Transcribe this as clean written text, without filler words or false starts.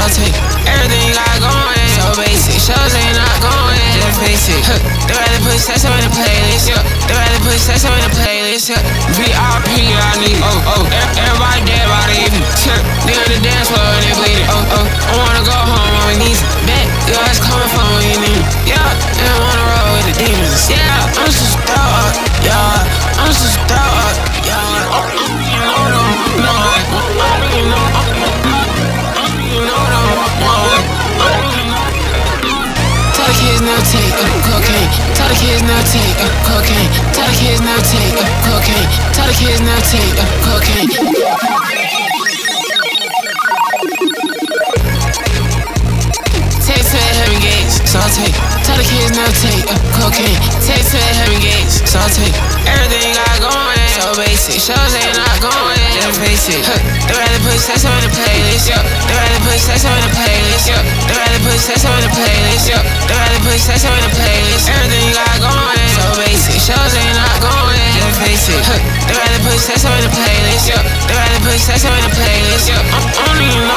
take everything I got going. So basic, shows ain't not going. Just face it. They rather put sex on the playlist. They rather put sex on the playlist. VIP, I need. Everybody dead by the evening. They on the dance floor and they bleeding. I wanna go home on my knees. Bet your ass coming from when you need. And I wanna roll with the demons. I'm just throw up. I'm just throw up. Tell the kids no take cocaine. Tell the kids no take cocaine. Tell the kids no take cocaine. Tell the kids no take cocaine. Take to the heaven gates, so I'll take. Tell the kids no take cocaine. Take to the heaven gates, so I'll take everything I got going. So basic, shows ain't not going. Just face it. They rather put sex on the playlist. They rather put sex on the playlist. They rather put sex on the playlist. They rather put sex on the playlist. Everything I got going. So basic, shows ain't not going. Just face it. They rather put sex on the playlist. They rather put sex on the playlist. I don't even know.